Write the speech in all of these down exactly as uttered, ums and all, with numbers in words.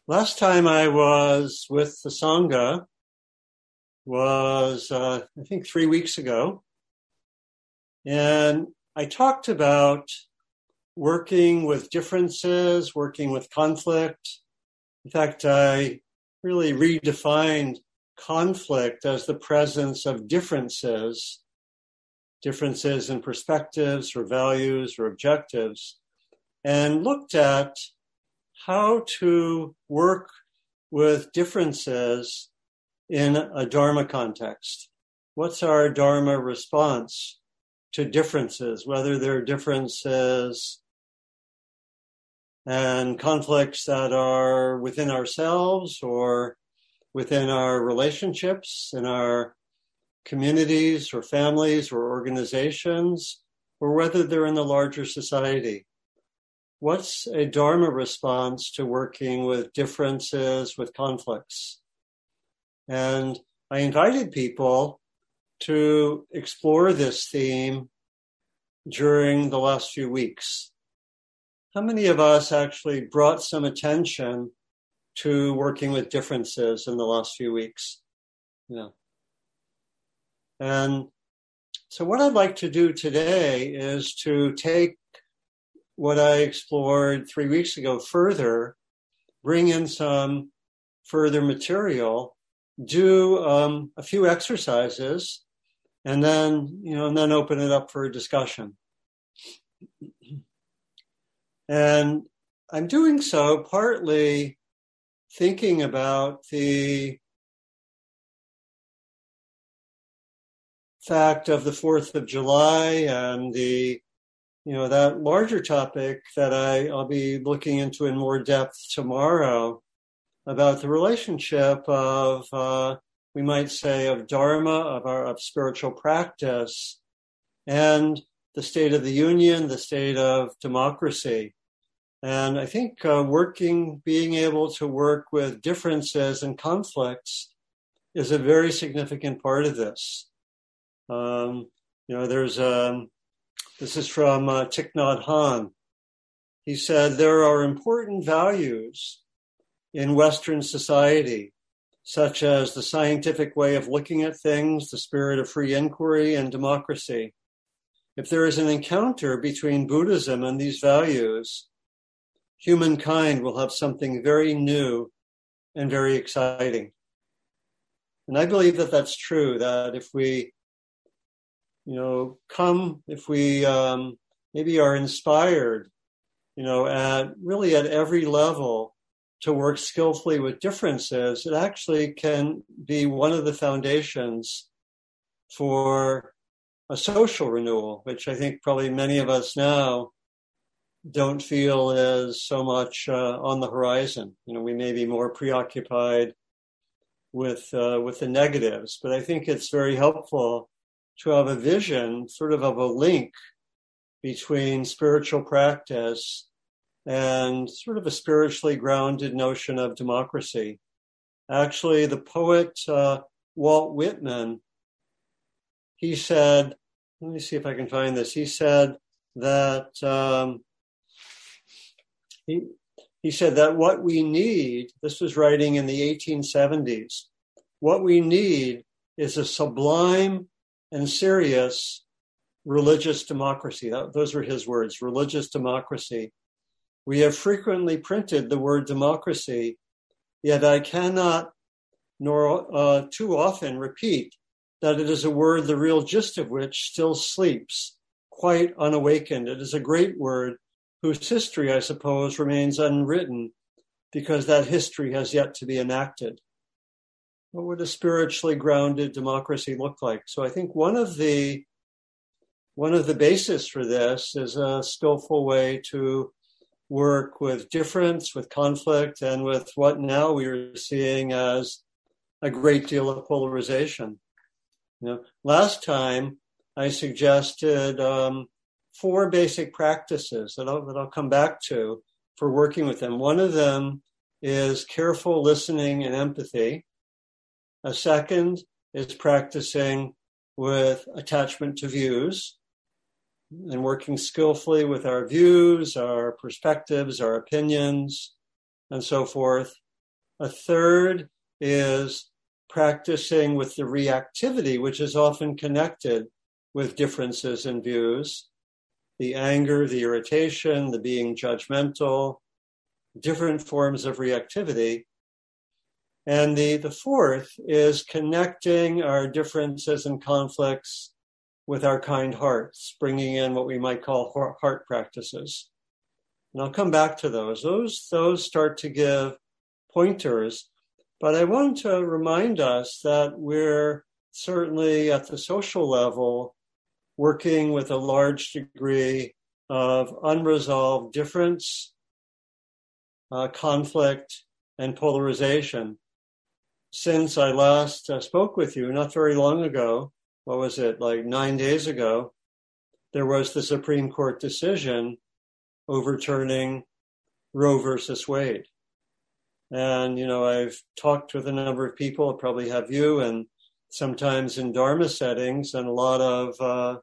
Last time I was with the Sangha was, uh, I think, three weeks ago. And I talked about working with differences, working with conflict. In fact, I really redefined conflict as the presence of differences, differences in perspectives or values or objectives, and looked at how to work with differences in a Dharma context. What's our Dharma response to differences, whether they're differences and conflicts that are within ourselves or within our relationships, in our communities or families or organizations, or whether they're in the larger society. What's a Dharma response to working with differences, with conflicts? And I invited people to explore this theme during the last few weeks. How many of us actually brought some attention to working with differences in the last few weeks? Yeah. And so what I'd like to do today is to take what I explored three weeks ago further, bring in some further material, do um, a few exercises, and then, you know, and then open it up for a discussion. And I'm doing so partly thinking about the fact of the fourth of July and the, you know, that larger topic that I, I'll be looking into in more depth tomorrow about the relationship of, uh, we might say, of Dharma, of our of spiritual practice, and the state of the union, the state of democracy. And I think uh, working, being able to work with differences and conflicts is a very significant part of this. Um, you know, there's um, this is from uh, Thich Nhat Hanh. He said, there are important values in Western society, such as the scientific way of looking at things, the spirit of free inquiry, and democracy. If there is an encounter between Buddhism and these values, humankind will have something very new and very exciting. And I believe that that's true, that if we, you know, come, if we um, maybe are inspired, you know, at really at every level to work skillfully with differences, it actually can be one of the foundations for a social renewal, which I think probably many of us now don't feel is so much uh, on the horizon. You know, we may be more preoccupied with uh, with the negatives, but I think it's very helpful to have a vision, sort of of a link between spiritual practice and sort of a spiritually grounded notion of democracy. Actually, the poet uh, Walt Whitman, he said, let me see if I can find this. He said that um, he he said that what we need, this was writing in the eighteen seventies, what we need is a sublime and serious religious democracy. That, those were his words, religious democracy. We have frequently printed the word democracy, yet I cannot nor uh, too often repeat that it is a word the real gist of which still sleeps, quite unawakened. It is a great word whose history, I suppose, remains unwritten because that history has yet to be enacted. What would a spiritually grounded democracy look like? So I think one of the one of the bases for this is a skillful way to work with difference, with conflict, and with what now we are seeing as a great deal of polarization. You know, last time I suggested um, four basic practices that I'll, that I'll come back to for working with them. One of them is careful listening and empathy. A second is practicing with attachment to views and working skillfully with our views, our perspectives, our opinions, and so forth. A third is practicing with the reactivity, which is often connected with differences in views, the anger, the irritation, the being judgmental, different forms of reactivity. And the, the fourth is connecting our differences and conflicts with our kind hearts, bringing in what we might call heart practices. And I'll come back to those. Those, those start to give pointers. But I want to remind us that we're certainly at the social level working with a large degree of unresolved difference, uh, conflict, and polarization. Since I last uh, spoke with you, not very long ago, what was it, like nine days ago, there was the Supreme Court decision overturning Roe versus Wade. And, you know, I've talked with a number of people, I probably have you, and sometimes in Dharma settings, and a lot of, uh,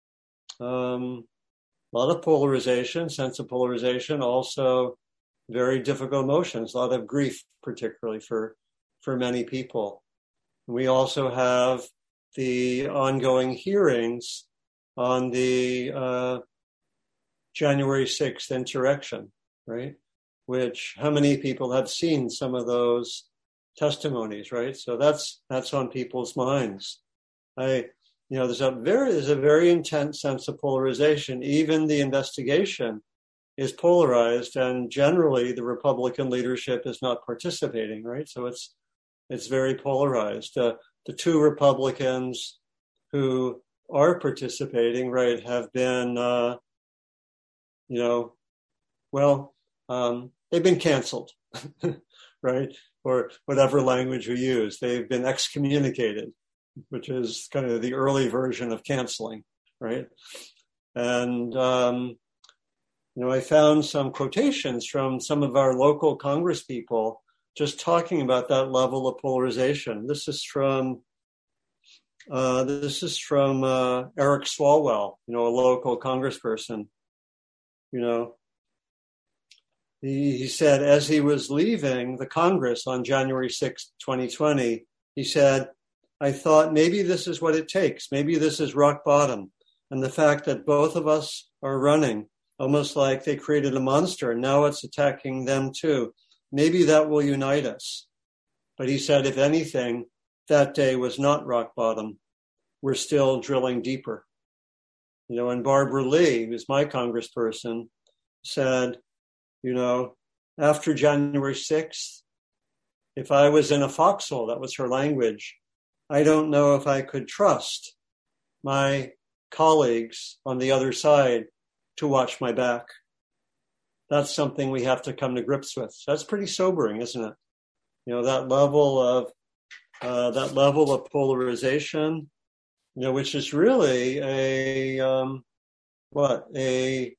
um, a lot of polarization, sense of polarization, also very difficult emotions, a lot of grief, particularly for, for many people. We also have the ongoing hearings on the uh, January sixth insurrection, right? Which, how many people have seen some of those testimonies, right? So that's that's on people's minds. I, you know, there's a very there's a very intense sense of polarization. Even the investigation is polarized, and generally the Republican leadership is not participating, right? So it's it's very polarized. Uh, the two Republicans who are participating, right, have been, uh, you know, well, um, they've been canceled, right? Or whatever language we use. They've been excommunicated, which is kind of the early version of canceling, right? And, um, you know, I found some quotations from some of our local Congress people just talking about that level of polarization. This is from uh, this is from uh, Eric Swalwell, you know, a local congressperson. You know, he, he said as he was leaving the Congress on January sixth, twenty twenty, he said, "I thought maybe this is what it takes. Maybe this is rock bottom, and the fact that both of us are running, almost like they created a monster, and now it's attacking them too. Maybe that will unite us." But he said, if anything, that day was not rock bottom. We're still drilling deeper. You know, and Barbara Lee, who's my congressperson, said, you know, after January sixth, if I was in a foxhole, that was her language, I don't know if I could trust my colleagues on the other side to watch my back. That's something we have to come to grips with. That's pretty sobering, isn't it? You know, that level of uh, that level of polarization, you know, which is really a um, what a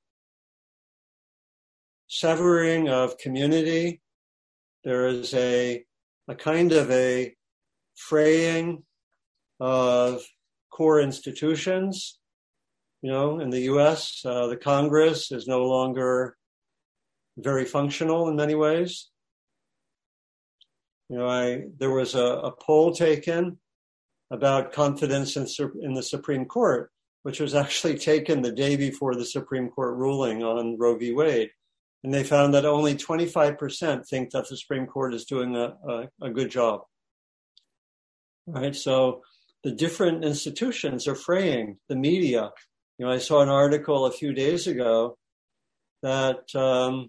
severing of community. There is a a kind of a fraying of core institutions. You know, in the U S, uh, the Congress is no longer very functional in many ways. You know, I there was a, a poll taken about confidence in, in the Supreme Court, which was actually taken the day before the Supreme Court ruling on Roe v. Wade. And they found that only twenty-five percent think that the Supreme Court is doing a, a, a good job. Right? So the different institutions are fraying. The media. You know, I saw an article a few days ago that um,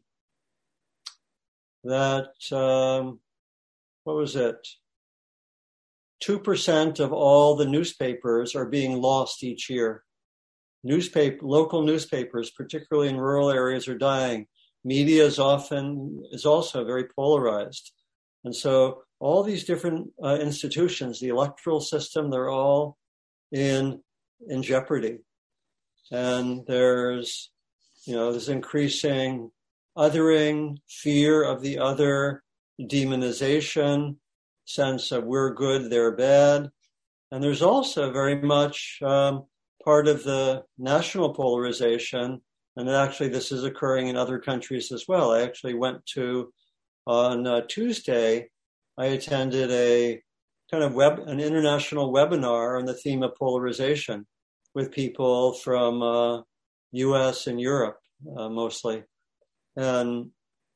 that um, what was it? Two percent of all the newspapers are being lost each year. Newspaper, local newspapers, particularly in rural areas, are dying. Media is often is also very polarized, and so all these different uh, institutions, the electoral system, they're all in in jeopardy. And there's, you know, there's increasing othering, fear of the other, demonization, sense of we're good, they're bad. And there's also very much um, part of the national polarization, and actually this is occurring in other countries as well. I actually went to on uh, Tuesday, I attended a kind of web, an international webinar on the theme of polarization with people from uh, U S and Europe uh, mostly. And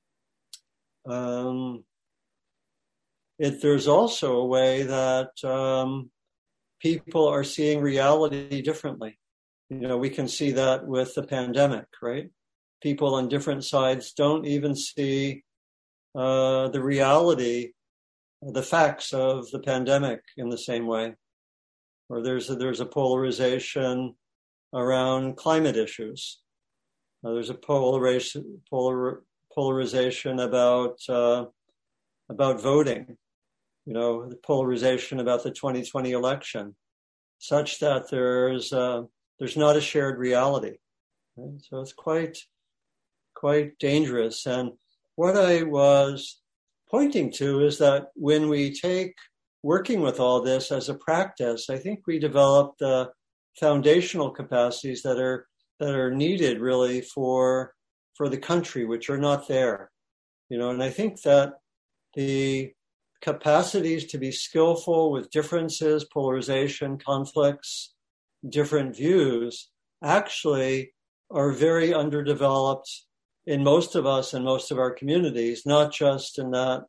um, it, there's also a way that um, people are seeing reality differently. You know, we can see that with the pandemic, right? People on different sides don't even see uh, the reality, the facts of the pandemic in the same way. Or there's a, there's a polarization around climate issues. Uh, there's a polarization polar, polarization about uh, about voting. You know, the polarization about the twenty twenty election, such that there's uh, there's not a shared reality. Right? So it's quite quite dangerous. And what I was pointing to is that when we take working with all this as a practice, I think we develop the foundational capacities that are that are needed really for for the country, which are not there. You know, and I think that the capacities to be skillful with differences, polarization, conflicts, different views, actually are very underdeveloped in most of us and most of our communities, not just in that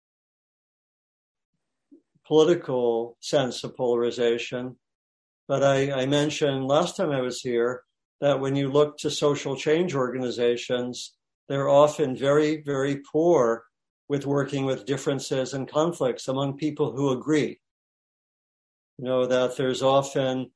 political sense of polarization. But I, I mentioned last time I was here that when you look to social change organizations, they're often very, very poor with working with differences and conflicts among people who agree. You know, that there's often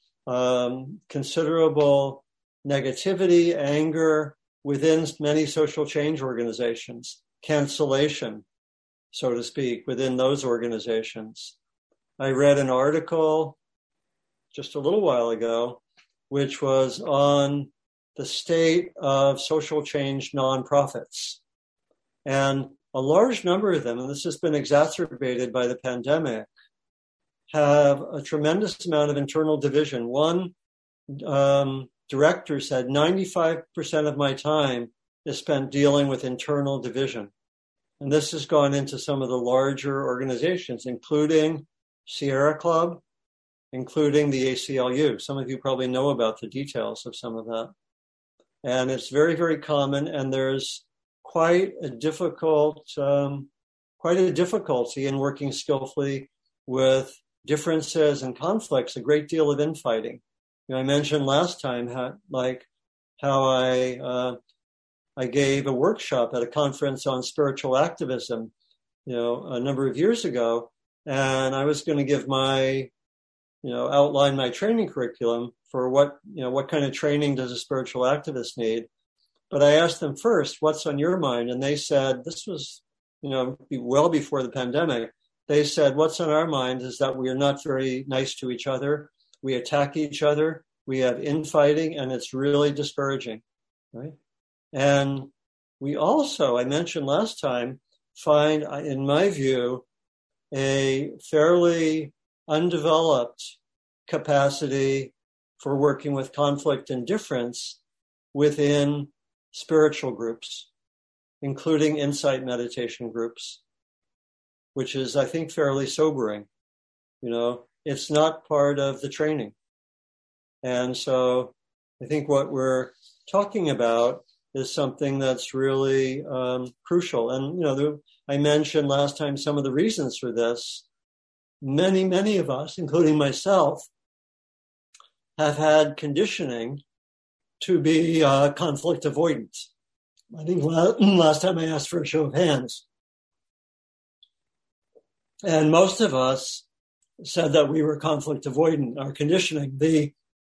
um, considerable negativity, anger within many social change organizations, cancellation, so to speak, within those organizations. I read an article just a little while ago, which was on the state of social change nonprofits. And a large number of them, and this has been exacerbated by the pandemic, have a tremendous amount of internal division. One um, director said ninety-five percent of my time is spent dealing with internal division. And this has gone into some of the larger organizations, including Sierra Club, including the A C L U. Some of you probably know about the details of some of that. And it's very, very common, and there's quite a difficult, um, quite a difficulty in working skillfully with differences and conflicts, a great deal of infighting. You know, I mentioned last time how, like, how I uh, I gave a workshop at a conference on spiritual activism, you know, a number of years ago, and I was going to give my, you know, outline my training curriculum for what, you know, what kind of training does a spiritual activist need. But I asked them first, what's on your mind? And they said, this was, you know, well before the pandemic. They said, what's on our mind is that we are not very nice to each other. We attack each other. We have infighting, and it's really discouraging, right? And we also, I mentioned last time, find, in my view, a fairly undeveloped capacity for working with conflict and difference within spiritual groups, including insight meditation groups, which is, I think, fairly sobering. You know, it's not part of the training. And so I think what we're talking about is something that's really um, crucial. And, you know, the, I mentioned last time some of the reasons for this. Many, many of us, including myself, have had conditioning to be uh, conflict avoidant. I think last time I asked for a show of hands. And most of us said that we were conflict avoidant, our conditioning. The,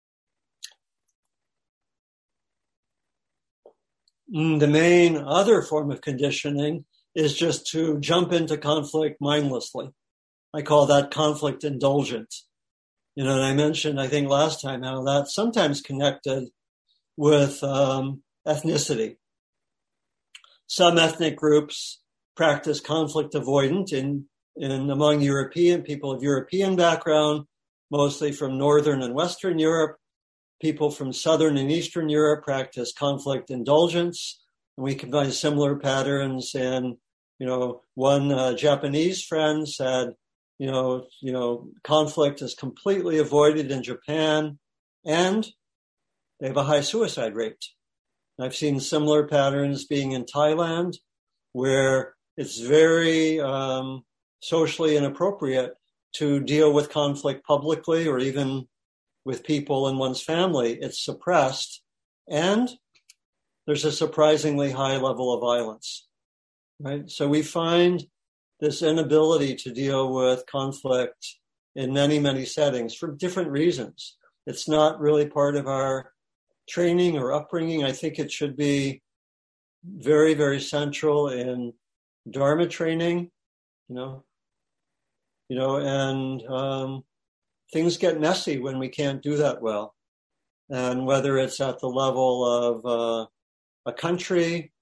the main other form of conditioning is just to jump into conflict mindlessly. I call that conflict indulgent. You know, and I mentioned, I think last time, how that's sometimes connected with um, ethnicity. Some ethnic groups practice conflict avoidant in, in among European people of European background, mostly from Northern and Western Europe. People from Southern and Eastern Europe practice conflict indulgence. And we can find similar patterns in You know, one uh, Japanese friend said, you know, you know, conflict is completely avoided in Japan, and they have a high suicide rate. I've seen similar patterns being in Thailand, where it's very um, socially inappropriate to deal with conflict publicly or even with people in one's family. It's suppressed, and there's a surprisingly high level of violence, right? So we find this inability to deal with conflict in many, many settings for different reasons. It's not really part of our training or upbringing. I think it should be very, very central in Dharma training, you know, you know, and um, things get messy when we can't do that well. And whether it's at the level of uh, a country,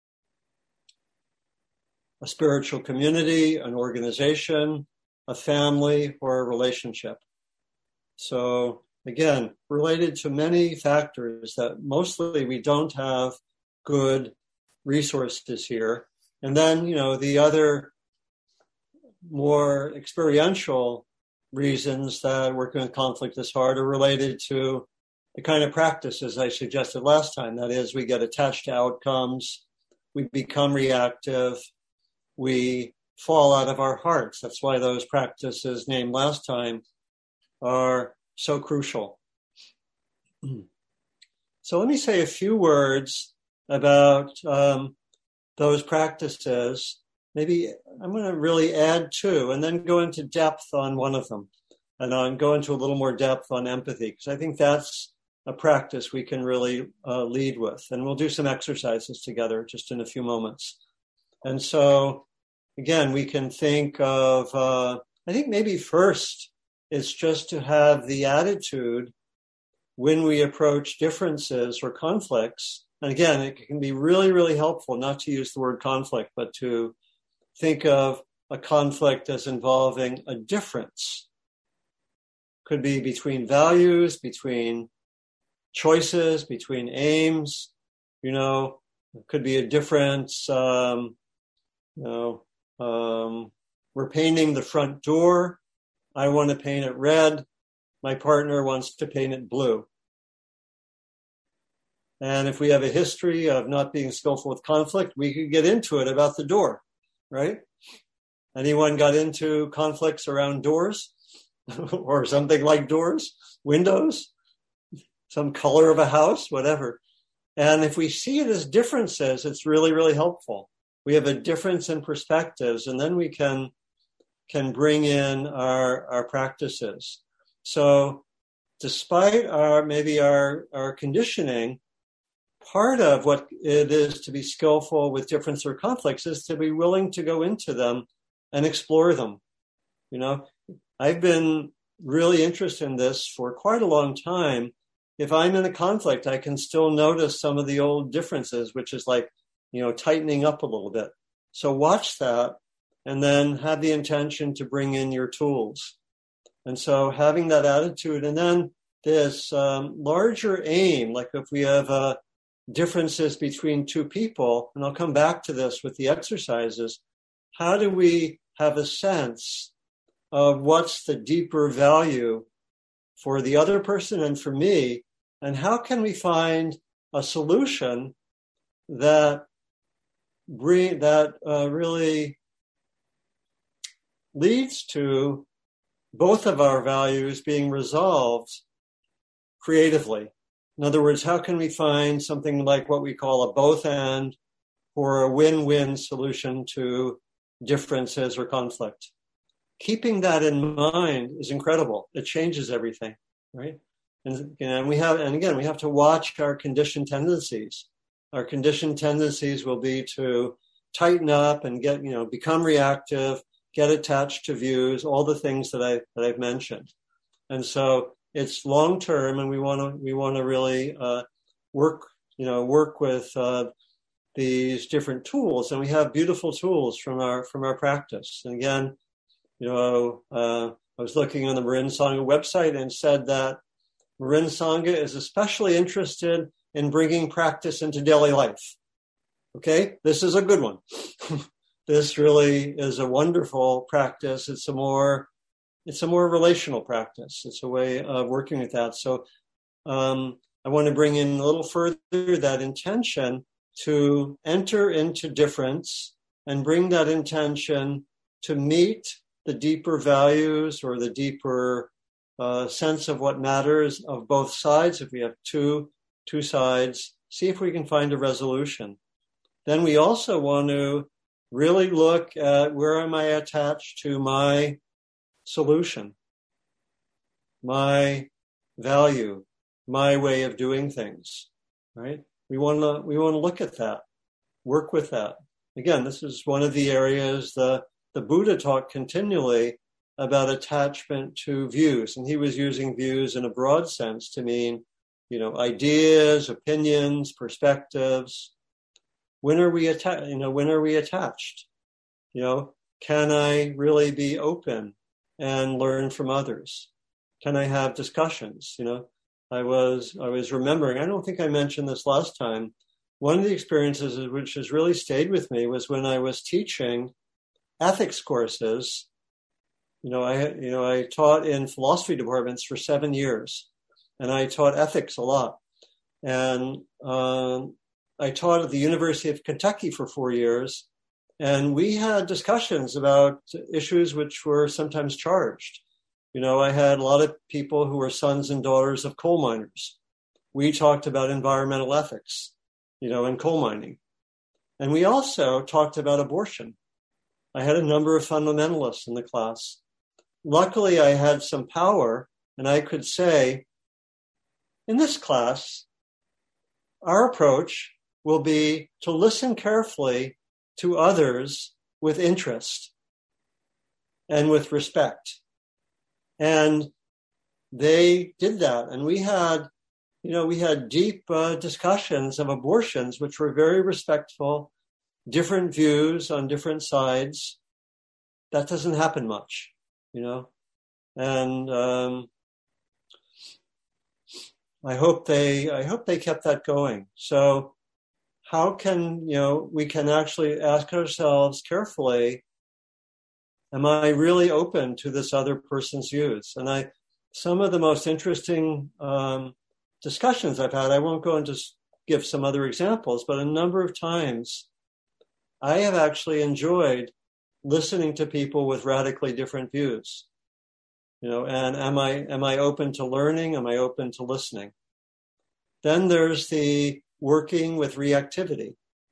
a spiritual community, an organization, a family, or a relationship. So again, related to many factors that mostly we don't have good resources here. And then, you know, the other more experiential reasons that working with conflict is hard are related to the kind of practices I suggested last time. That is, we get attached to outcomes, we become reactive, we fall out of our hearts. That's why those practices named last time are so crucial. So let me say a few words about um, those practices. Maybe I'm going to really add two and then go into depth on one of them. And I'll go into a little more depth on empathy, because I think that's a practice we can really uh, lead with. And we'll do some exercises together just in a few moments. And so, again, we can think of, uh, I think maybe first it's just to have the attitude when we approach differences or conflicts. And again, it can be really, really helpful not to use the word conflict, but to think of a conflict as involving a difference. Could be between values, between choices, between aims, you know, it could be a difference, um, you know, um, we're painting the front door. I want to paint it red. My partner wants to paint it blue. And if we have a history of not being skillful with conflict, we could get into it about the door, right? Anyone got into conflicts around doors or something like doors, windows, some color of a house, whatever. And if we see it as differences, it's really, really helpful. We have a difference in perspectives, and then we can can bring in our our practices. So despite our maybe our, our conditioning, part of what it is to be skillful with difference or conflicts is to be willing to go into them and explore them. You know, I've been really interested in this for quite a long time. If I'm in a conflict, I can still notice some of the old differences, which is like, you know, tightening up a little bit. So watch that and then have the intention to bring in your tools. And so having that attitude, and then this um, larger aim, like if we have uh, differences between two people, and I'll come back to this with the exercises, how do we have a sense of what's the deeper value for the other person and for me, and how can we find a solution that bring, that uh, really leads to both of our values being resolved creatively. In other words, how can we find something like what we call a both and or a win-win solution to differences or conflict? Keeping that in mind is incredible. It changes everything, right? And, and we have, and again, we have to watch our conditioned tendencies. Our conditioned tendencies will be to tighten up and get, you know, become reactive, get attached to views, all the things that I that I've mentioned. And so it's long term, and we want to we want to really uh, work, you know, work with uh, these different tools, and we have beautiful tools from our from our practice. And again, you know, uh, I was looking on the Marin Sangha website and said that Marin Sangha is especially interested in bringing practice into daily life. Okay, this is a good one. this really is a wonderful practice. It's a more, it's a more relational practice. It's a way of working with that. So um, I want to bring in a little further that intention to enter into difference and bring that intention to meet the deeper values or the deeper uh, sense of what matters of both sides. If we have two, two sides, see if we can find a resolution. Then we also want to really look at where am I attached to my solution, my value, my way of doing things, right? We want to, we want to look at that, work with that. Again, this is one of the areas the, the Buddha talked continually about attachment to views. And he was using views in a broad sense to mean, you know, ideas, opinions, perspectives. When are we attached? You know, when are we attached? You know, can I really be open and learn from others? Can I have discussions? You know, I was, I was remembering, I don't think I mentioned this last time. One of the experiences which has really stayed with me was when I was teaching ethics courses. You know, I, you know, I taught in philosophy departments for seven years and I taught ethics a lot. And, um, I taught at the University of Kentucky for four years, and we had discussions about issues which were sometimes charged. You know, I had a lot of people who were sons and daughters of coal miners. We talked about environmental ethics, you know, in coal mining. And we also talked about abortion. I had a number of fundamentalists in the class. Luckily, I had some power, and I could say, in this class, our approach will be to listen carefully to others with interest and with respect. And they did that. And we had, you know, we had deep uh, discussions of abortions, which were very respectful, different views on different sides. That doesn't happen much, you know. And um, I hope they, I hope they kept that going. So how can, you know, we can actually ask ourselves carefully, am I really open to this other person's views? And I, some of the most interesting um, discussions I've had, I won't go into give some other examples, but a number of times I have actually enjoyed listening to people with radically different views. You know, and am I, am I open to learning? Am I open to listening? Then there's the working with reactivity.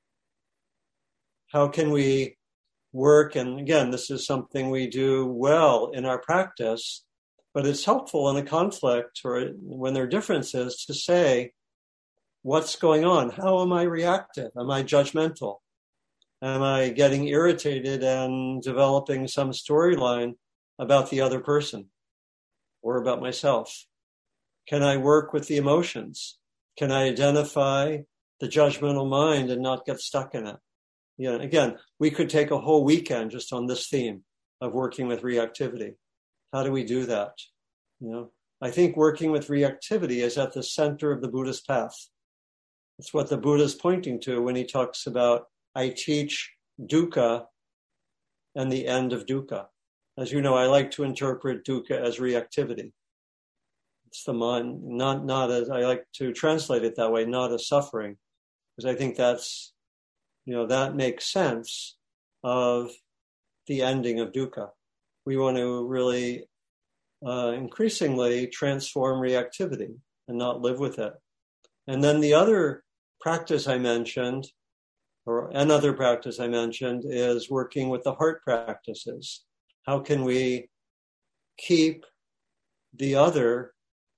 How can we work? And again, this is something we do well in our practice, but it's helpful in a conflict or when there are differences to say, what's going on? How am I reactive? Am I judgmental? Am I getting irritated and developing some storyline about the other person or about myself? Can I work with the emotions? Can I identify the judgmental mind and not get stuck in it? You know, again, we could take a whole weekend just on this theme of working with reactivity. How do we do that? You know, I think working with reactivity is at the center of the Buddhist path. It's what the Buddha is pointing to when he talks about, I teach dukkha and the end of dukkha. As you know, I like to interpret dukkha as reactivity. It's the mind, not, not as, I like to translate it that way, not as suffering, because I think that's, you know, that makes sense of the ending of dukkha. We want to really uh, increasingly transform reactivity and not live with it. And then the other practice I mentioned, or another practice I mentioned, is working with the heart practices. How can we keep the other,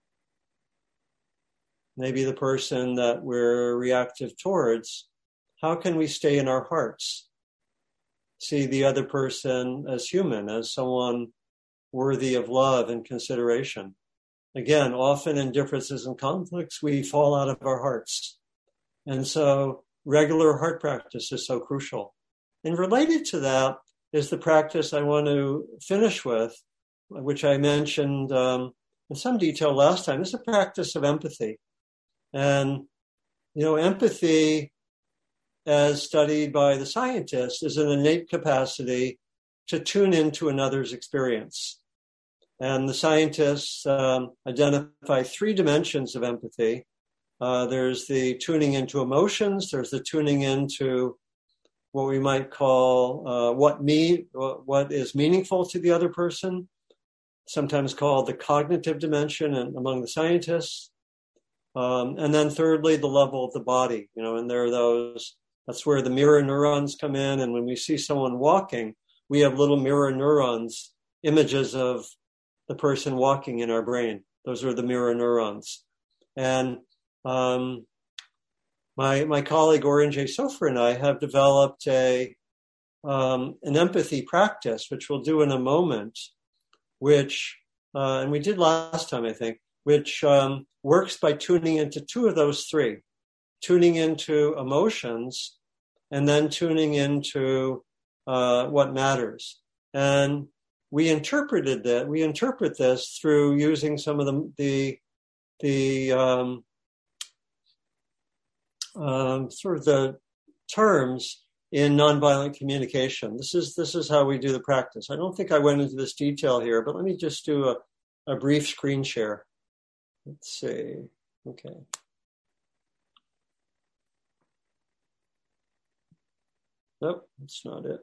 maybe the person that we're reactive towards, how can we stay in our hearts? See the other person as human, as someone worthy of love and consideration. Again, often in differences and conflicts, we fall out of our hearts. And so regular heart practice is so crucial. And related to that is the practice I want to finish with, which I mentioned um, in some detail last time. It's a practice of empathy. And, you know, empathy as studied by the scientists, is an innate capacity to tune into another's experience. And the scientists um, identify three dimensions of empathy. Uh, there's the tuning into emotions. There's the tuning into what we might call uh, what me, what is meaningful to the other person, sometimes called the cognitive dimension and among the scientists. Um, and then thirdly, the level of the body, you know, and there are those, that's where the mirror neurons come in. And when we see someone walking, we have little mirror neurons, images of the person walking in our brain. Those are the mirror neurons. And um, my my colleague Oren J. Sofer and I have developed a um, an empathy practice, which we'll do in a moment, which, uh, and we did last time, I think, which um, works by tuning into two of those three, tuning into emotions and then tuning into uh, what matters. And we interpreted that, we interpret this through using some of the, the, the um, um, sort of the terms in nonviolent communication. This is, this is how we do the practice. I don't think I went into this detail here, but let me just do a, a brief screen share. Let's see. Okay. Nope, that's not it.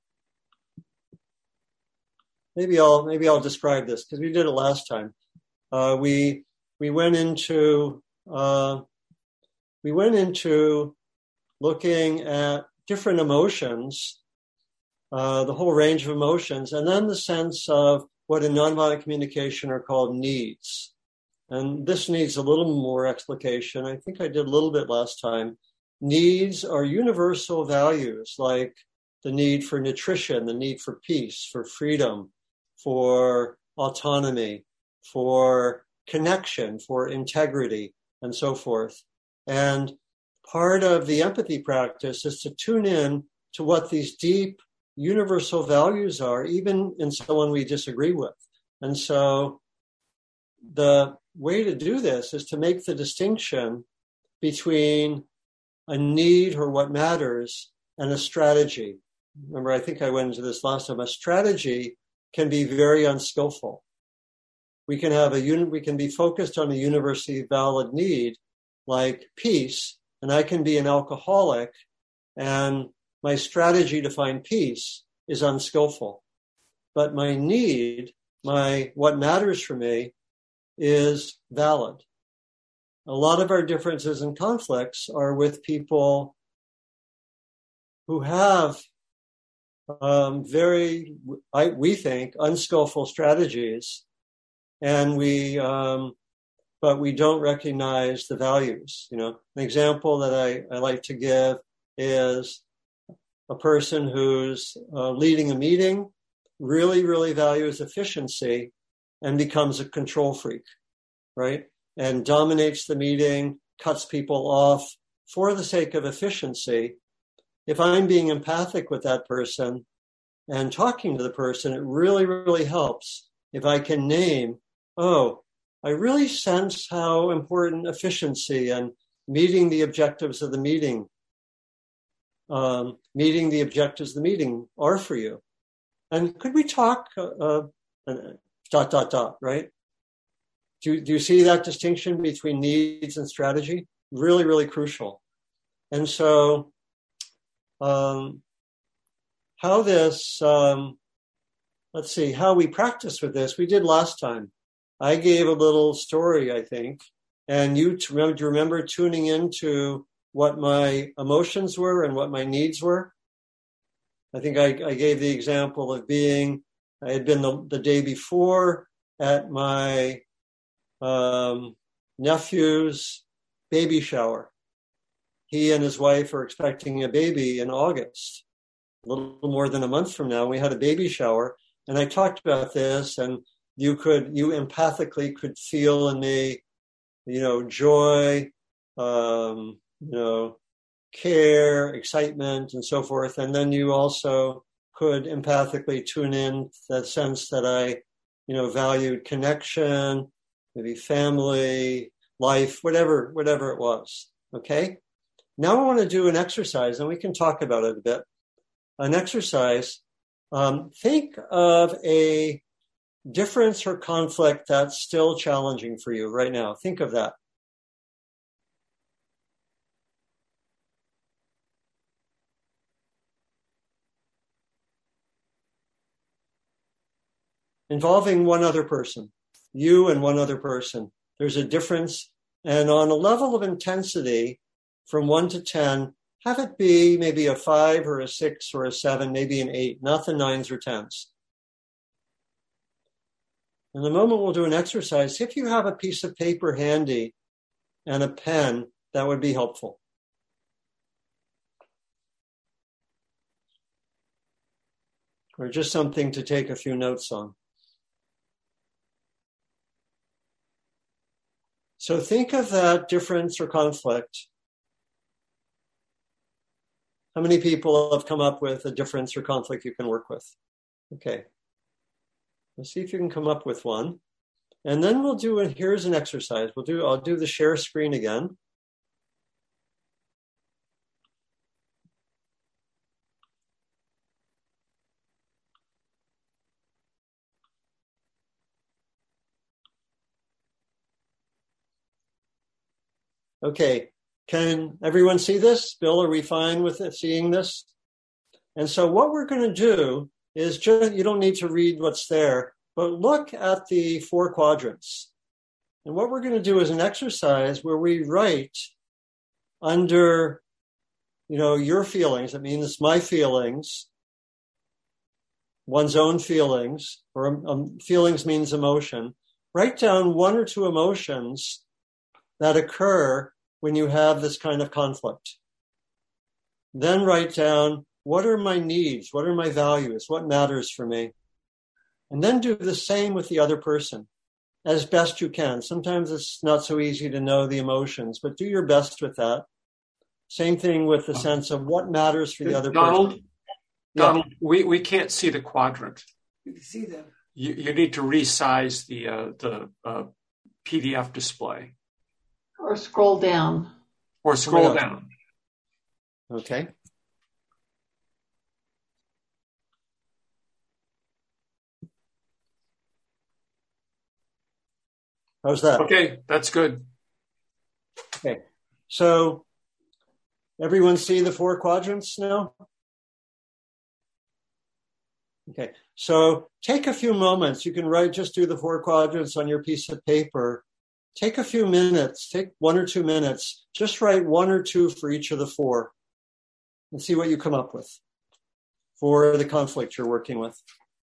Maybe I'll maybe I'll describe this because we did it last time. Uh, we we went into uh, we went into looking at different emotions, uh, the whole range of emotions, and then the sense of what in nonviolent communication are called needs. And this needs a little more explication. I think I did a little bit last time. Needs are universal values like the need for nutrition, the need for peace, for freedom, for autonomy, for connection, for integrity, and so forth. And part of the empathy practice is to tune in to what these deep universal values are, even in someone we disagree with. And so the way to do this is to make the distinction between a need or what matters and a strategy. Remember, I think I went into this last time. A strategy can be very unskillful. We can have a uni- we can be focused on a universally valid need like peace, and I can be an alcoholic, and my strategy to find peace is unskillful. But my need, my what matters for me, is valid. A lot of our differences and conflicts are with people who have um, very, I, we think, unskillful strategies, and we, um, but we don't recognize the values. You know, an example that I, I like to give is a person who's uh, leading a meeting, really, really values efficiency, and becomes a control freak, right? And dominates the meeting, cuts people off for the sake of efficiency. If I'm being empathic with that person and talking to the person, it really, really helps if I can name, oh, I really sense how important efficiency and meeting the objectives of the meeting, um, meeting the objectives of the meeting are for you. And could we talk, uh, uh, dot, dot, dot, right? Do, do you see that distinction between needs and strategy? Really, really crucial. And so um, how this, um, let's see, how we practice with this, we did last time. I gave a little story, I think, and you t- remember, do you remember tuning into what my emotions were and what my needs were? I think I, I gave the example of being, I had been the, the day before at my um, nephew's baby shower. He and his wife are expecting a baby in August, a little more than a month from now. We had a baby shower, and I talked about this, and you could, you empathically could feel in me, you know, joy, um, you know, care, excitement, and so forth. And then you also could empathically tune in that sense that I, you know, valued connection, maybe family, life, whatever, whatever it was. Okay. Now I want to do an exercise, and we can talk about it a bit. An exercise. Um, think of a difference or conflict that's still challenging for you right now. Think of that. Involving one other person, you and one other person. There's a difference. And on a level of intensity from one to ten, have it be maybe a five or a six or a seven, maybe an eight, not the nines or tens. In a moment, we'll do an exercise. If you have a piece of paper handy and a pen, that would be helpful. Or just something to take a few notes on. So think of that difference or conflict. How many people have come up with a difference or conflict you can work with? Okay. Let's see if you can come up with one. And then we'll do, and here's an exercise. We'll do, I'll do the share screen again. Okay, can everyone see this? Bill, are we fine with it, seeing this? And so what we're going to do is just, you don't need to read what's there, but look at the four quadrants. And what we're going to do is an exercise where we write under, you know, your feelings. That means my feelings, one's own feelings, or um, feelings means emotion. Write down one or two emotions that occur when you have this kind of conflict. Then write down, what are my needs? What are my values? What matters for me? And then do the same with the other person as best you can. Sometimes it's not so easy to know the emotions, but do your best with that. Same thing with the sense of what matters for the other Donald, person. Donald, Yeah. we, we can't see the quadrant. You can see them. You, you need to resize the uh, the uh, P D F display. Or scroll down. Or scroll Oh, yeah. down. Okay. How's that? Okay, that's good. Okay. So everyone see the four quadrants now? Okay. So take a few moments. You can write, just do the four quadrants on your piece of paper. Take a few minutes, take one or two minutes, just write one or two for each of the four and see what you come up with for the conflict you're working with.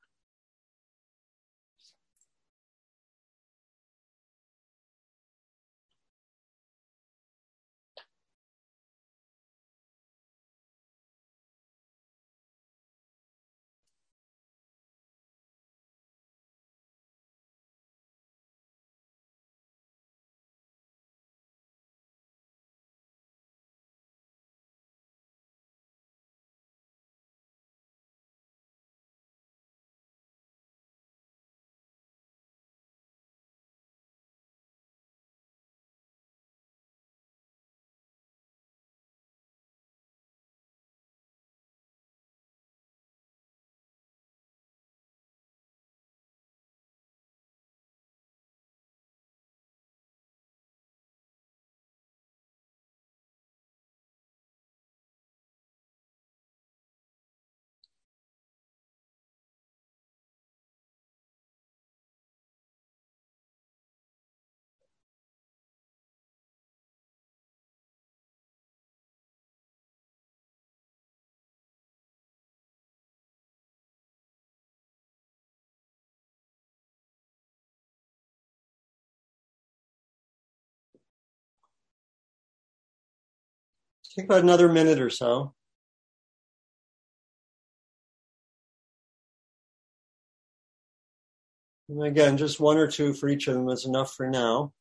Take about another minute or so. And again, just one or two for each of them is enough for now.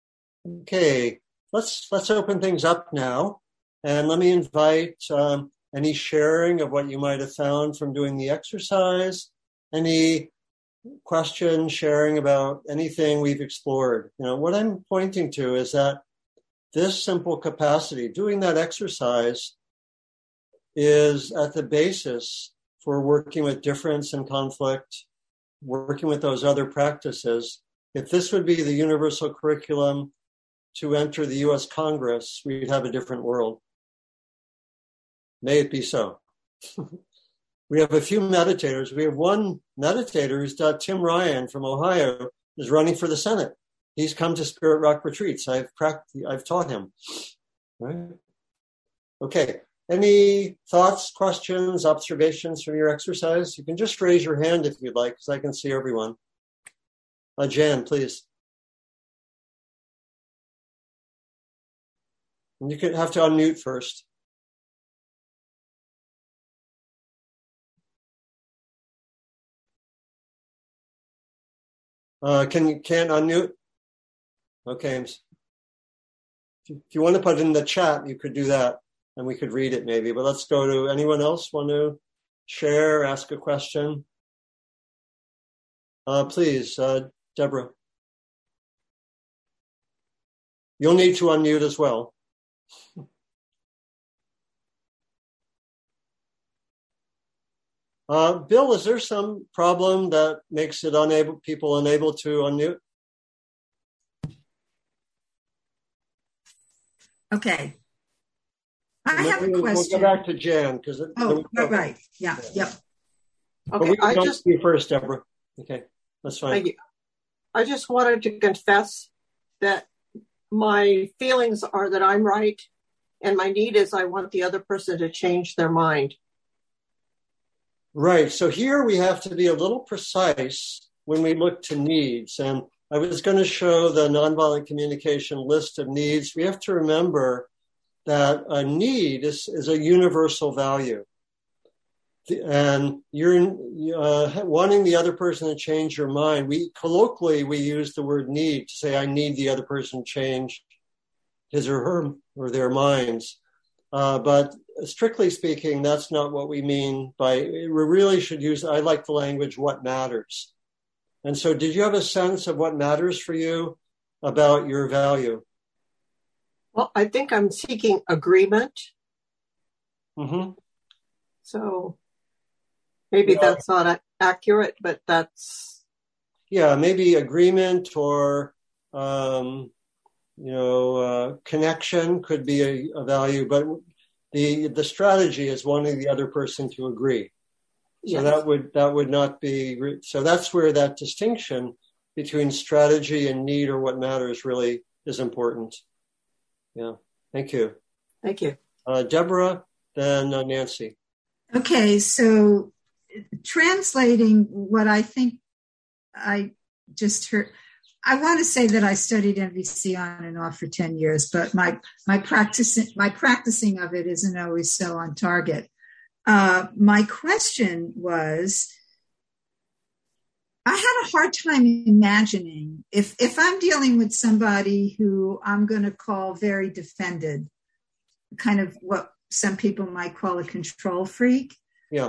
Okay, let's let's open things up now, and let me invite um, any sharing of what you might have found from doing the exercise, any question sharing about anything we've explored. You know, what I'm pointing to is that this simple capacity, doing that exercise, is at the basis for working with difference and conflict, working with those other practices. If this would be the universal curriculum to enter the U S Congress, we'd have a different world. May it be so. We have a few meditators. We have one meditator who's uh, Tim Ryan from Ohio, is running for the Senate. He's come to Spirit Rock retreats. I've practiced, I've taught him. Right? Okay. Any thoughts, questions, observations from your exercise? You can just raise your hand if you'd like, because I can see everyone. Uh, Jan, please. And you could have to unmute first. Uh, can you can't unmute? Okay. If you want to put it in the chat, you could do that, and we could read it maybe. But let's go to anyone else want to share, ask a question? Uh, please, uh, Deborah. You'll need to unmute as well. Uh, Bill, is there some problem that makes it unable people unable to unmute? Okay. I have a we'll, question. We'll go back to Jan because oh, right, right, yeah, yep. Okay, we I can just you first, Deborah. Okay, that's fine. Thank you. I just wanted to confess that my feelings are that I'm right, and my need is I want the other person to change their mind. Right. So here we have to be a little precise when we look to needs. And I was going to show the nonviolent communication list of needs. We have to remember that a need is, is a universal value. And you're uh, wanting the other person to change your mind. We colloquially, we use the word need to say, I need the other person to change his or her or their minds. Uh, but strictly speaking, that's not what we mean by, we really should use, I like the language, what matters. And so did you have a sense of what matters for you about your value? Well, I think I'm seeking agreement. Mm-hmm. So maybe yeah. That's not accurate, but that's... Yeah, maybe agreement or, um, you know, uh, connection could be a, a value, but the the strategy is wanting the other person to agree. So yes. that would that would not be, so that's where that distinction between strategy and need or what matters really is important. Yeah, thank you. Thank you. Uh, Deborah, then uh, Nancy. Okay, so translating what I think I just heard, I want to say that I studied N V C on and off for ten years, but my my practicing my practicing of it isn't always so on target. Uh, my question was, I had a hard time imagining if if I'm dealing with somebody who I'm going to call very defended, kind of what some people might call a control freak. Yeah.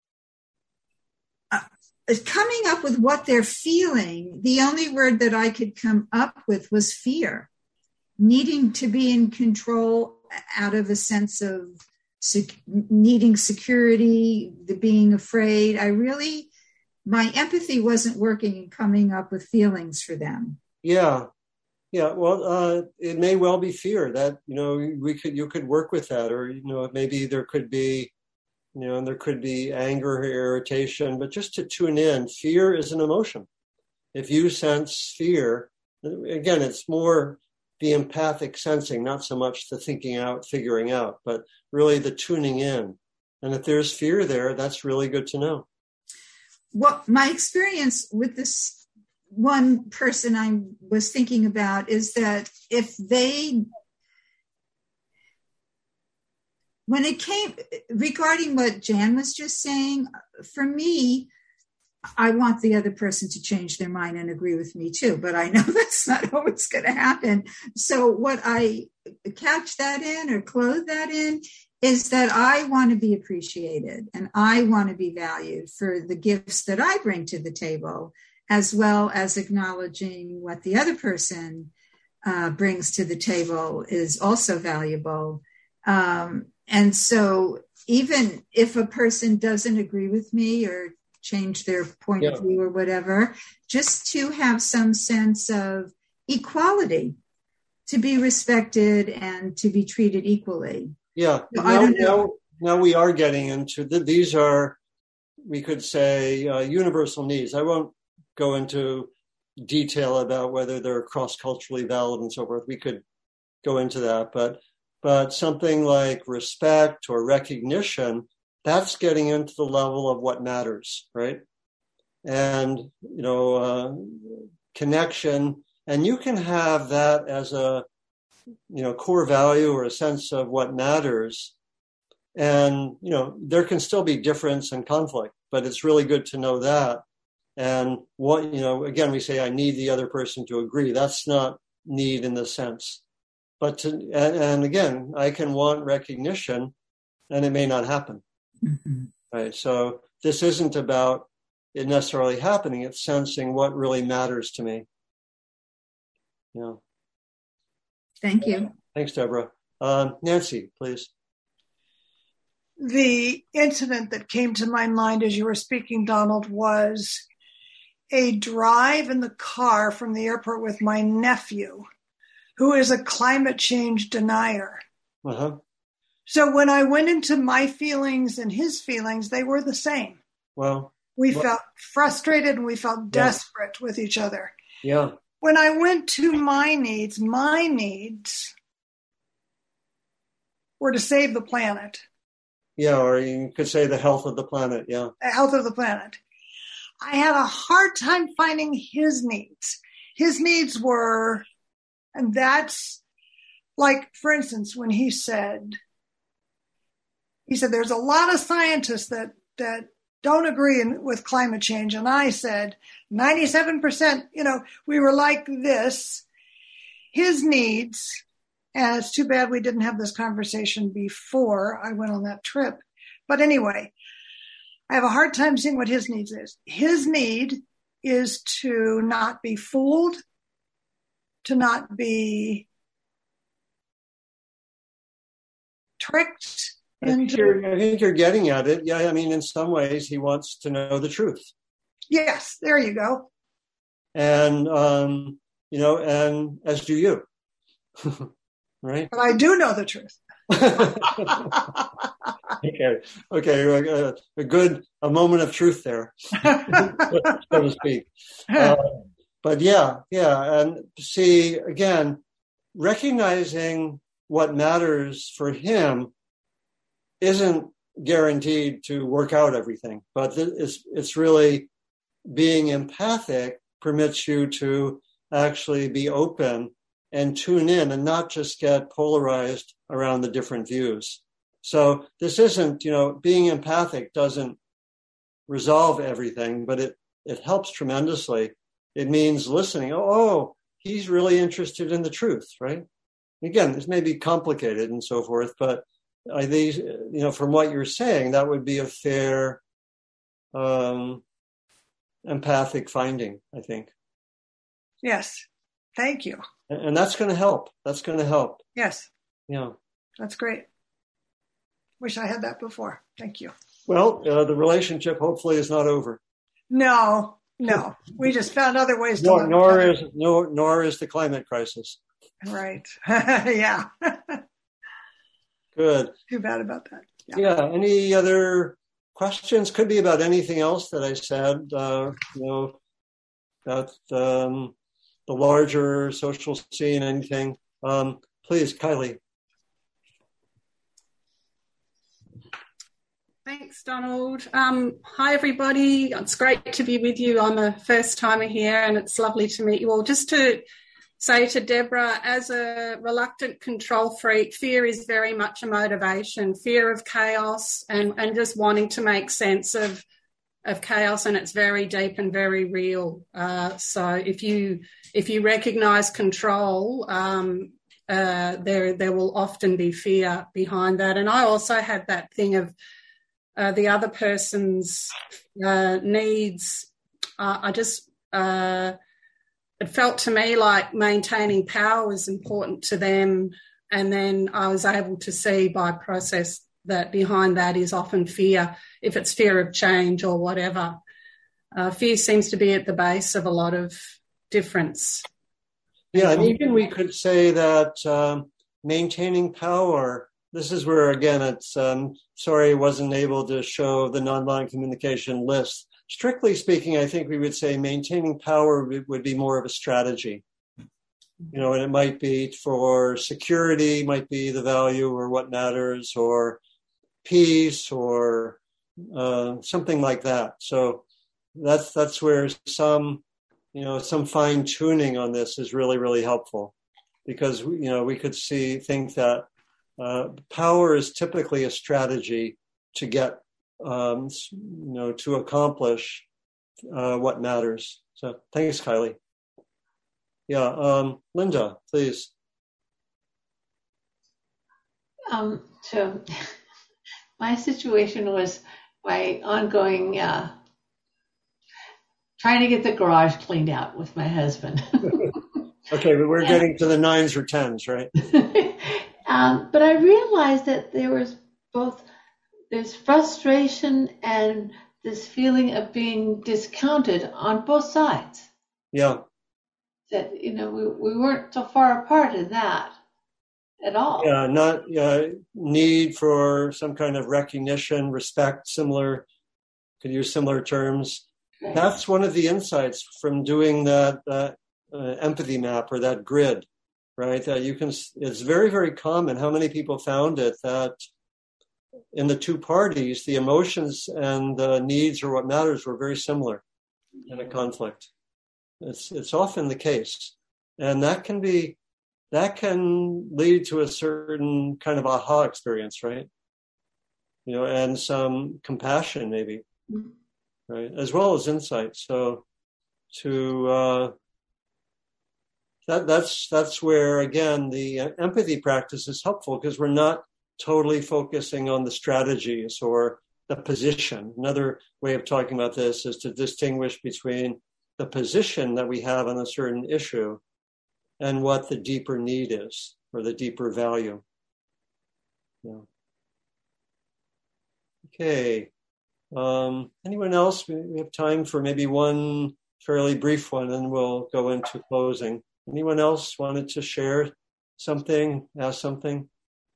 Coming up with what they're feeling, the only word that I could come up with was fear, needing to be in control out of a sense of sec- needing security, the being afraid. I really, my empathy wasn't working in coming up with feelings for them. Yeah. Yeah. Well, uh, it may well be fear that, you know, we could, you could work with that, or, you know, maybe there could be, you know, and there could be anger or irritation, but just to tune in, fear is an emotion. If you sense fear, again, it's more the empathic sensing, not so much the thinking out, figuring out, but really the tuning in. And if there's fear there, that's really good to know. What my experience with this one person I was thinking about is that if they, when it came regarding what Jan was just saying, for me, I want the other person to change their mind and agree with me too, but I know that's not always going to happen. So what I couch that in or clothe that in is that I want to be appreciated and I want to be valued for the gifts that I bring to the table, as well as acknowledging what the other person uh, brings to the table is also valuable. Um, and so even if a person doesn't agree with me or change their point yeah. of view or whatever, just to have some sense of equality, to be respected and to be treated equally. Yeah, so now, I don't know. now, now we are getting into, the, these are, we could say, uh, universal needs. I won't go into detail about whether they're cross-culturally valid and so forth. We could go into that, but but something like respect or recognition, that's getting into the level of what matters, right? And, you know, uh, connection, and you can have that as a, you know, core value or a sense of what matters. And, you know, there can still be difference and conflict, but it's really good to know that. And what, you know, again, we say, I need the other person to agree. That's not need in the sense. But to, and, and again, I can want recognition and it may not happen. Mm-hmm. Right. So this isn't about it necessarily happening. It's sensing what really matters to me. Yeah. Thank you. Thanks, Deborah. Um, Nancy, please. The incident that came to my mind as you were speaking, Donald, was a drive in the car from the airport with my nephew, who is a climate change denier. Uh-huh. So when I went into my feelings and his feelings, they were the same. Well, we well, felt frustrated and we felt yeah. desperate with each other. Yeah. When I went to my needs, my needs were to save the planet. Yeah, or you could say the health of the planet, yeah. The health of the planet. I had a hard time finding his needs. His needs were, and that's like, for instance, when he said, he said, there's a lot of scientists that, that don't agree in, with climate change. And I said, ninety-seven percent, you know, we were like this. His needs, and it's too bad we didn't have this conversation before I went on that trip. But anyway, I have a hard time seeing what his needs is. His need is to not be fooled, to not be tricked. I think, you're, I think you're getting at it. Yeah, I mean, in some ways, he wants to know the truth. Yes, there you go. And, um, you know, and as do you. Right? But I do know the truth. okay, okay, uh, a good, a moment of truth there, so to speak. Uh, but yeah, yeah, and see, again, recognizing what matters for him isn't guaranteed to work out everything, but it's it's really being empathic permits you to actually be open and tune in and not just get polarized around the different views. So this isn't, you know, being empathic doesn't resolve everything, but it, it helps tremendously. It means listening. Oh, oh, he's really interested in the truth, right? Again, this may be complicated and so forth, but I think, you know, from what you're saying, that would be a fair um, empathic finding, I think. Yes. Thank you. And that's going to help. That's going to help. Yes. Yeah. That's great. Wish I had that before. Thank you. Well, uh, the relationship hopefully is not over. No, no. We just found other ways to nor, live. Nor is, nor, nor is the climate crisis. Right. Yeah. Good. Too bad about that. Yeah. yeah. Any other questions? Could be about anything else that I said, uh, you know, about um, the larger social scene, anything. Um, please, Kylie. Thanks, Donald. Um, hi, everybody. It's great to be with you. I'm a first timer here and it's lovely to meet you all. Just to say to Deborah, as a reluctant control freak, fear is very much a motivation, fear of chaos and, and just wanting to make sense of, of chaos, and it's very deep and very real. Uh, so if you if you recognise control, um, uh, there there will often be fear behind that. And I also had that thing of uh, the other person's uh, needs. Uh, I just, uh, it felt to me like maintaining power was important to them. And then I was able to see by process that behind that is often fear, if it's fear of change or whatever. Uh, fear seems to be at the base of a lot of difference. Yeah, and even we could say that um, maintaining power, this is where, again, it's, um, sorry I wasn't able to show the nonviolent communication list. Strictly speaking, I think we would say maintaining power would be more of a strategy. You know, and it might be for security, might be the value or what matters, or peace, or uh, something like that. So that's that's where some, you know, some fine tuning on this is really, really helpful, because, you know, we could see, think that uh, power is typically a strategy to get, um, you know, to accomplish uh, what matters. So thanks, Kylie. Yeah, um, Linda, please. Um, so my situation was my ongoing uh, trying to get the garage cleaned out with my husband. Okay, but we're and, getting to the nines or tens, right? um, but I realized that there was both this frustration and this feeling of being discounted on both sides. Yeah. That, you know, we, we weren't so far apart in that at all. Yeah, not uh, need for some kind of recognition, respect, similar, could use similar terms. Right. That's one of the insights from doing that uh, uh, empathy map or that grid, right? That you can, it's very, very common. How many people found it that in the two parties, the emotions and the needs or what matters were very similar in a conflict. It's it's often the case, and that can be that can lead to a certain kind of aha experience, right? You know, and some compassion maybe, mm-hmm. right, as well as insight. So, to uh, that that's that's where again the empathy practice is helpful, because we're not totally focusing on the strategies or the position. Another way of talking about this is to distinguish between the position that we have on a certain issue and what the deeper need is, or the deeper value. Yeah. Okay. Um, anyone else? We have time for maybe one fairly brief one, and we'll go into closing. Anyone else wanted to share something, ask something?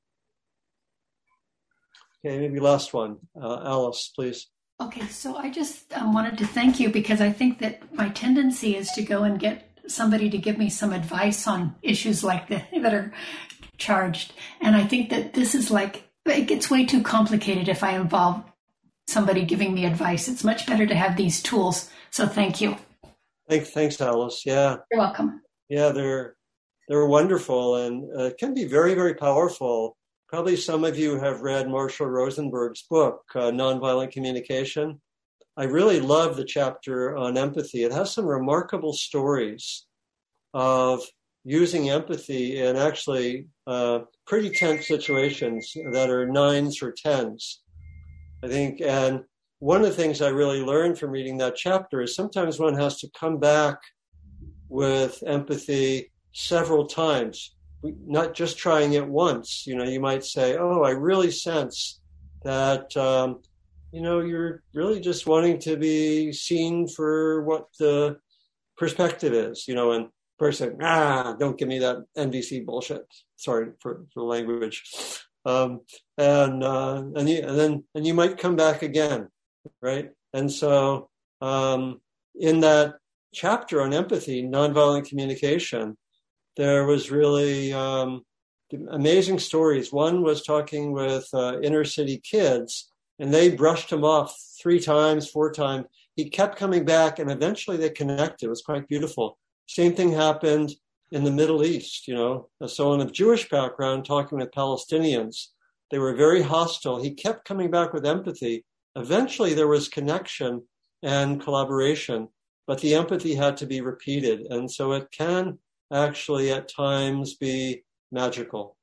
Okay, maybe last one. Uh, Alice, please. Okay, so I just um, wanted to thank you, because I think that my tendency is to go and get somebody to give me some advice on issues like the, that are charged. And I think that this is like, it gets way too complicated if I involve somebody giving me advice. It's much better to have these tools. So thank you. Thanks, thanks, Alice. Yeah. You're welcome. Yeah, they're they're wonderful, and uh, can be very, very powerful. Probably some of you have read Marshall Rosenberg's book, uh, Nonviolent Communication. I really love the chapter on empathy. It has some remarkable stories of using empathy in actually uh, pretty tense situations that are nines or tens, I think. And one of the things I really learned from reading that chapter is sometimes one has to come back with empathy several times. Not just trying it once. You know, you might say, oh, I really sense that, um, you know, you're really just wanting to be seen for what the perspective is, you know, and person, ah, don't give me that N V C bullshit. Sorry for, for language. Um, and, uh, and, you, and then, and you might come back again, right? And so, um, in that chapter on empathy, nonviolent communication, there was really um, amazing stories. One was talking with uh, inner city kids, and they brushed him off three times, four times. He kept coming back, and eventually they connected. It was quite beautiful. Same thing happened in the Middle East, you know, someone of Jewish background talking with Palestinians. They were very hostile. He kept coming back with empathy. Eventually there was connection and collaboration, but the empathy had to be repeated. And so it can actually at times be magical.